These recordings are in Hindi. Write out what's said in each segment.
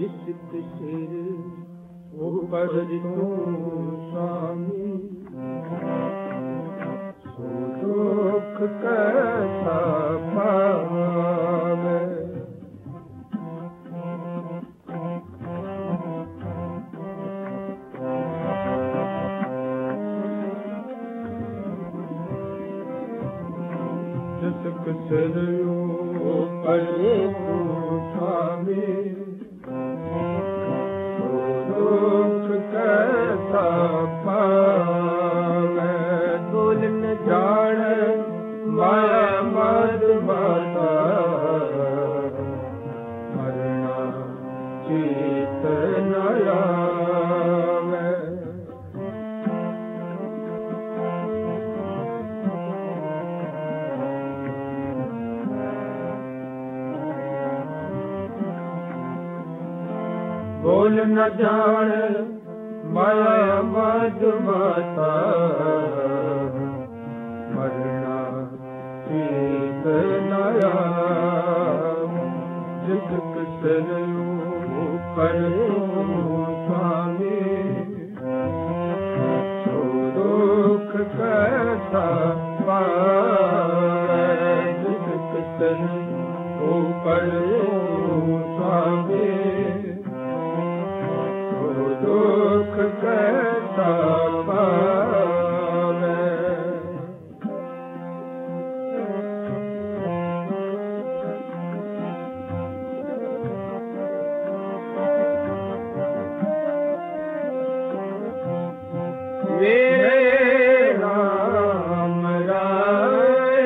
इश्क सिर ऊपर तू स्वामी सो दुख कैसा पावे इश्क सिर ऊपर तू स्वामी दुख कैसा पावे भूल न जाने माया मद माता मरना चित न आवे बोल न जाने माया मद माता मरना ठीक न आवे जिसक सिर ऊपर स्वामी सो दुख कैसा पावे जिसक सिर ऊपर स्वामी दुख कैसा पावे मेरे राम राय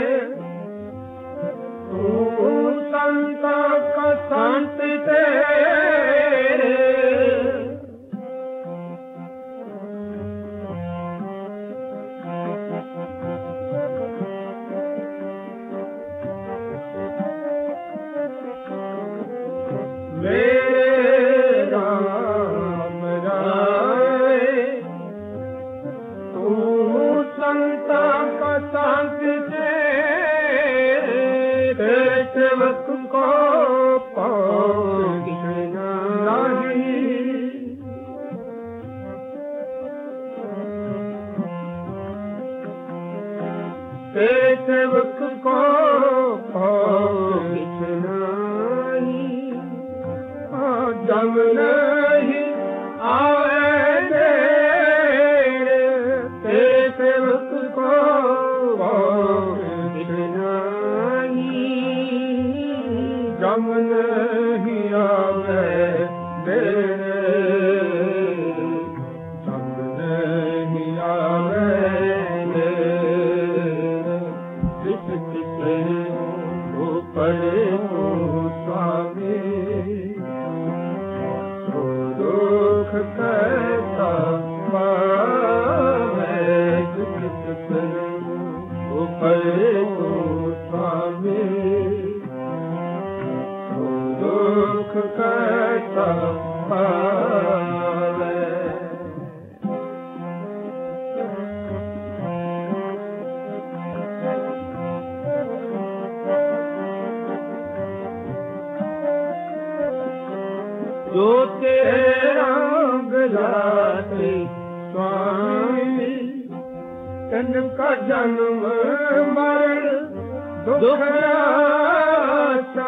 तू संत का संत तेरे सेवक को पहुँचना नहीं सेवक को पहुँचना नहीं जब नहीं आए सेवक को पहुँचना जम नहीं आवे जम नहीं आवे इश्क सिर ऊपर स्वामी सो दुख कैसा पावे इश्क सिर ऊपर स्वामी दुख कैसा पावे जो तेरे रंग लाते स्वामी तनका जन्म मरण दुख आशा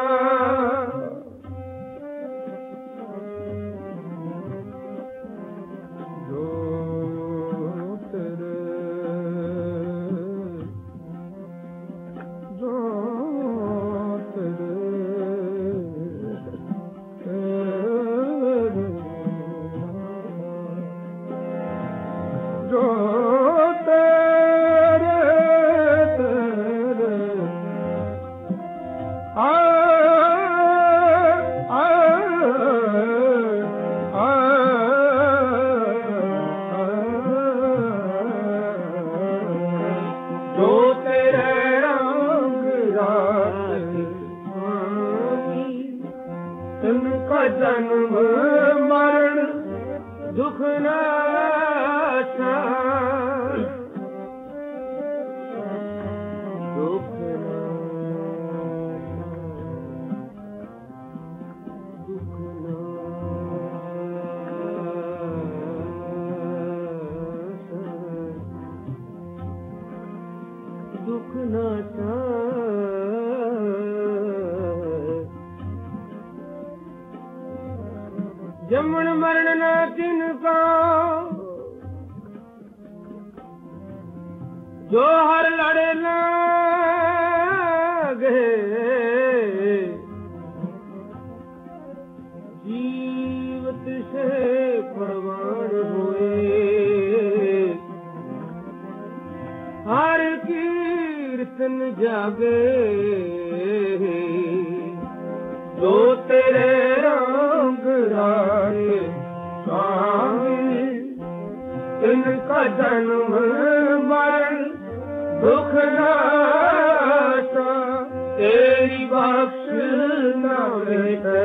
जन्म मरण दुख नाशा दुख नाशा दुख नाशा जमन मरण न तिनका जो हर लड़े लागे जीवत से परवान हुए हर कीर्तन जागे जो तेरे रंग राय स्वामी इनका जन्म मरण दुख नाता तेरी बख्श न मिटे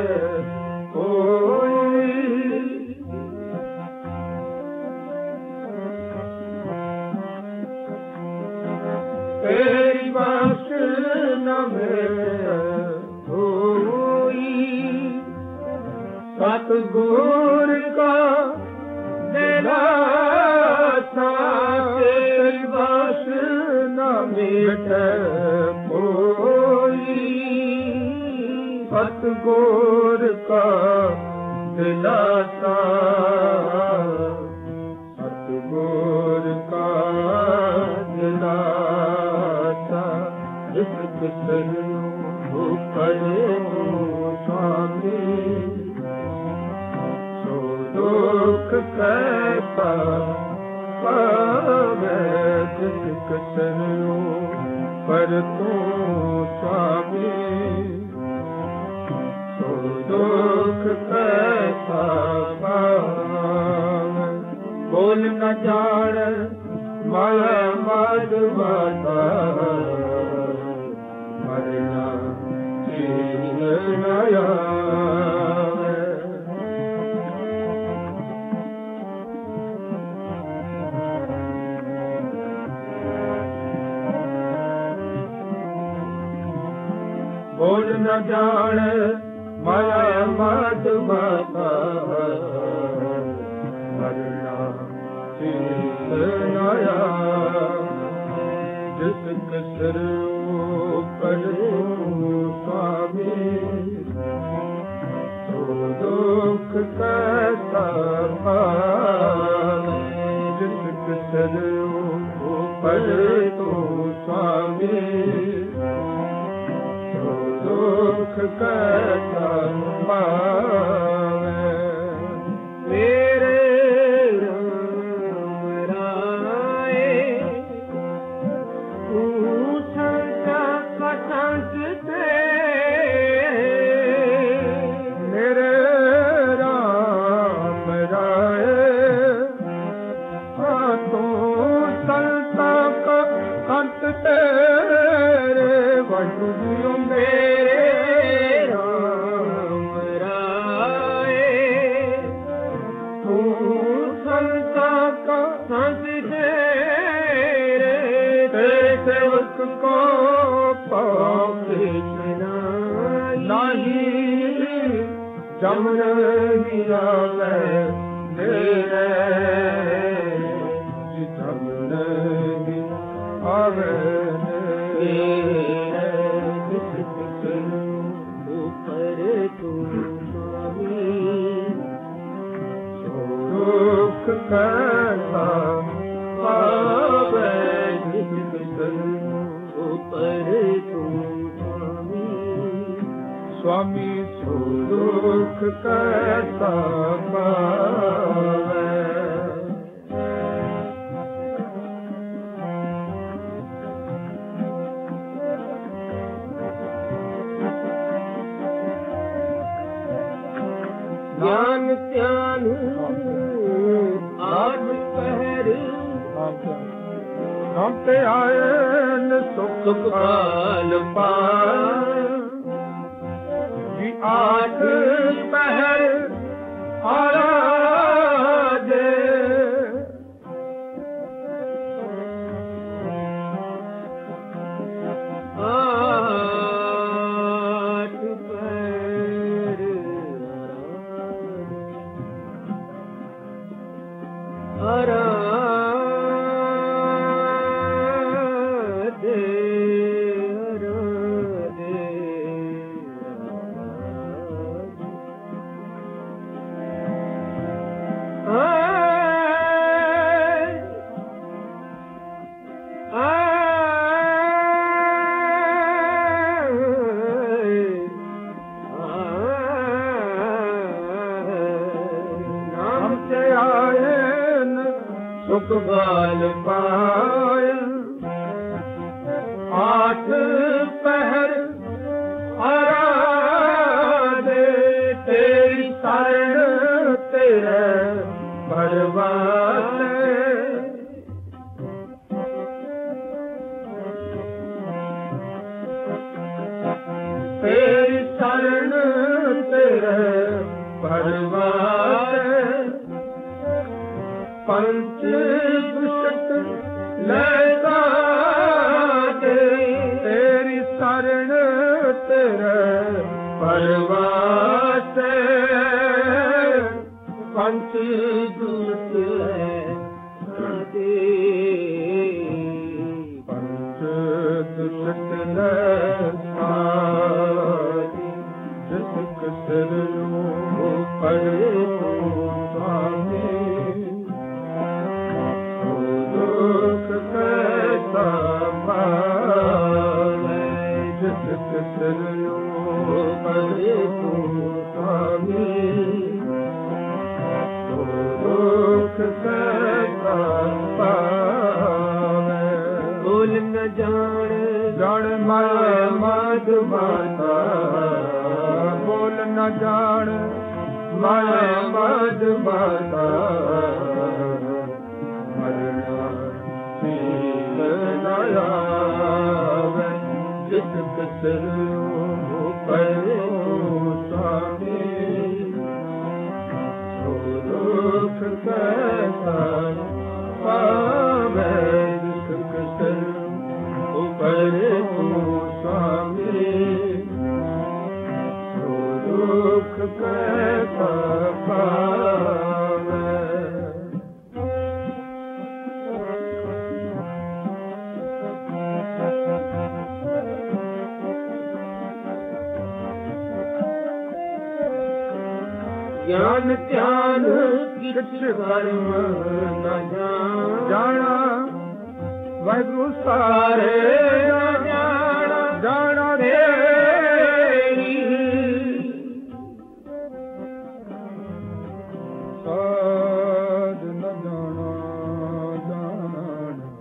कोई तेरी बख्श न मिटे सतगुर का दिलासा तेरी बख्श न मिटे कोई सतगुर का दिलासा सतगुर का दिलासा जिस किसन करे स्वामी दुख कैसा पावे जिस किसन पर तू स्वामी सो दुख कैसा पावे बोल न जान माया माधवाता मरना चीन नया बोल न जान माया माधवाता मरना चीन नया जिस किसर पर स्वामी तो दुख कैसा पावे जिस किसर पर तो स्वामी दुख कैसा पावे मेरे राम राय तू संत का संत मेरे राम राय तू संत का संत तेरे वजू मेरे राम राय तू संत का संत तेरे सेवक को पावे नहीं जमन गिरावे मेरे जमन गिरावे दुख कैसा पावे जिस किसन ऊपर तू स्वामी सो दुख कैसा पावे ज्ञान त्यान आज पहर हम पे आए न सुख पाल जी आज पहर आराज सुख बाल पाया आठ पहर आराधे तेरी शरण तेरे परवासे तेरी शरण तेरे परवासे पंच दुष्ट लगा दे तेरी शरण तेरे परवासे पंच दुष्ट लगा दे पंच दुष्ट लगा दे जिस कसर पर बोल न जान माया मद माता बोल न जान माया मद माता मरना सील नया जिस कसर पर स्वामी दुख कैसा पावे जिस कसर पर स्वामी दुख कैसा पावे ज्ञान ध्यान किछ कर्म न जाना वाहिगुरु सारे न जाना तेरी साध न जाना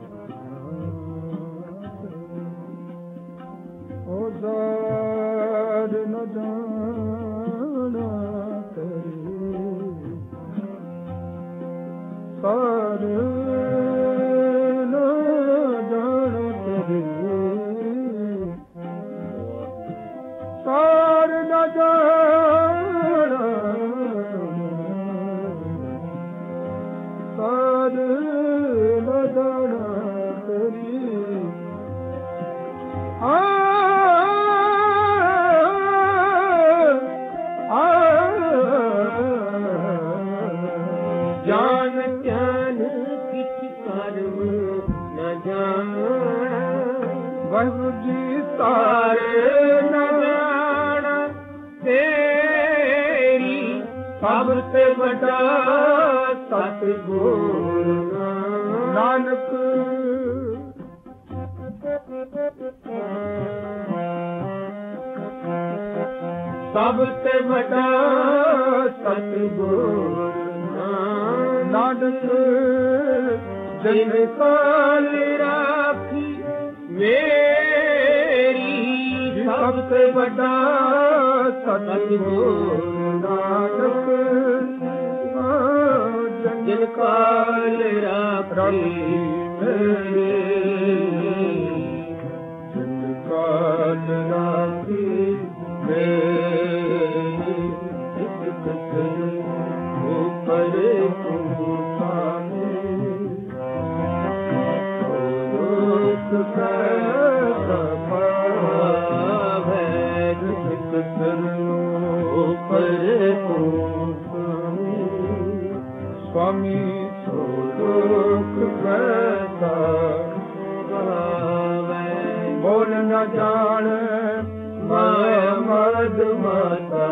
ओ साध न जाना सार न जानो तेरी सार न जानो सार न जानो तेरी ज्ञान ज्ञान किछ कर्म न जाना वाहिगुरु जी सारे न जाना तेरी सब ते बड़ा सतगुर नानक सब ते बड़ा सतगुर नानक जिन काल राखी मेरी सबसे बड़ा सतगुर नानक जिन काल राखी मेरी जिन काल राखी मेरी करे स्वामी सो दुख कैसा बोल न जान माया मद माता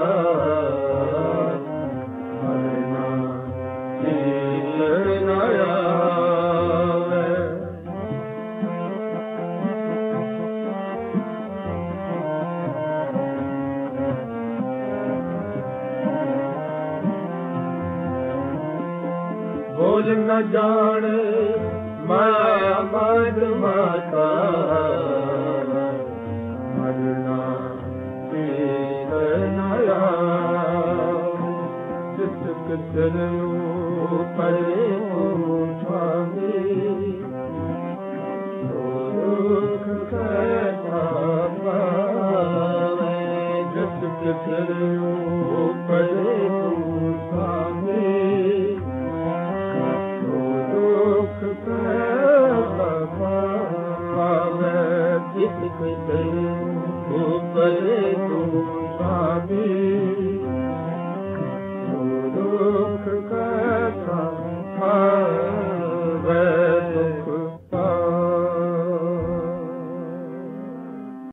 बोल न जान माया मद माता मरना पीर नया जिस कितनू परे उठावे दुख कैसा पावे जिस कितनू परे